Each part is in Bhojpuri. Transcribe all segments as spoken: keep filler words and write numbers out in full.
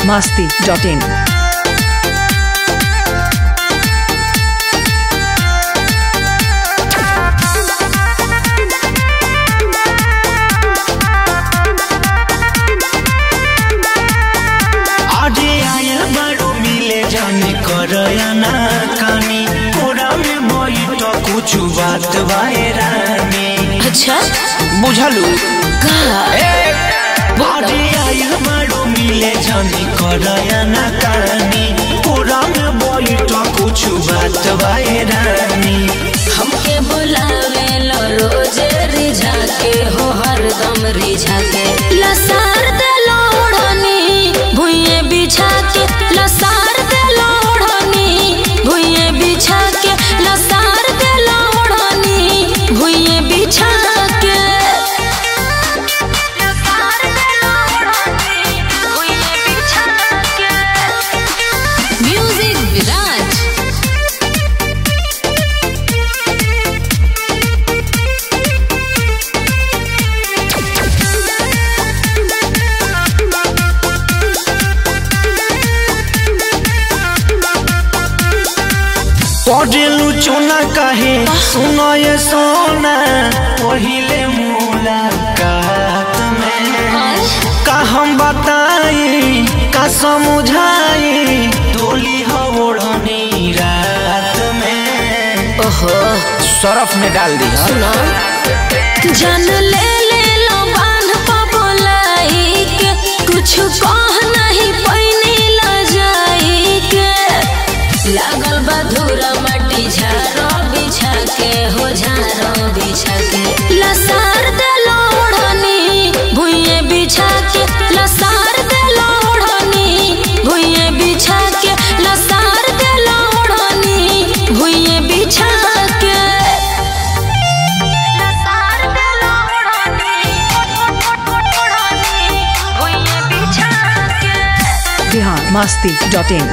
masti dot in. कुछ बात बायरानी अच्छा बुझलू का मारो मिले जानी करया ना कहानी पूरा में बैठ कुछ बात बायरानी हमके बुलावे लो रोज रिझा के हो हरदम रिझा के लसार दे लोढ़नी भुइये बिछा के लसार दे लोढ़नी भुइये बिछा के लसार दे लोढ़नी भुइये बिछा के लसार दे लोढ़नी भुइये बिछा के म्यूजिक विराज पढ़ेलू चुना कहे सुनो ये सोना पहिले मुलाकात में का हम बताई का समझाई डोली हवड़नी रात में ओहो सरफ में डाल दी सुना जान ले ले लो बांध पा बोलाई के कुछ कह नहीं पैनी ला जाई के लागल बधुरा मटी झारो बिछा के हो झारो बिछा के लसार दे लोढ़नी भुइये बिछा के लसार दे लोढ़नी भुइये बिछा के लसार दे लोढ़नी भुइये बिछा के लसार दे लोढ़नी भुइये बिछा के Bihar masti dot in.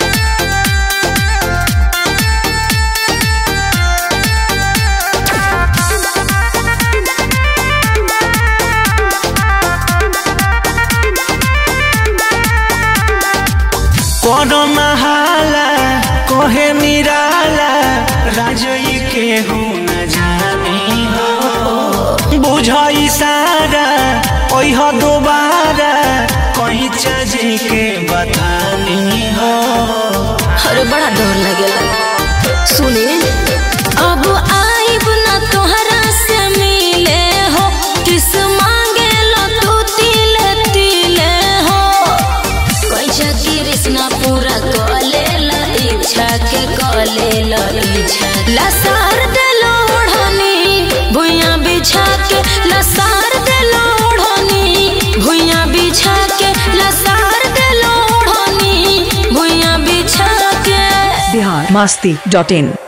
Corona हाला कोहे निराला राजई के हो न जानी हो बुझाई सारा ओई हो दोबारा कहीं चजी के बतानी हो अरे बड़ा डर लगेला सुनिए अब आइब ना तोहरा से मिले हो किस मांगे लो तू तिले तिले हो कैसा कृष्णा पूरा कले ला इच्छा के कले ला इच्छा लसार दे लोढ़नी भुइया बिछा के लसार दे लोढ़नी भुइया बिछा के लसार दे लोढ़नी भुइया बिछा के Bihar masti dot in.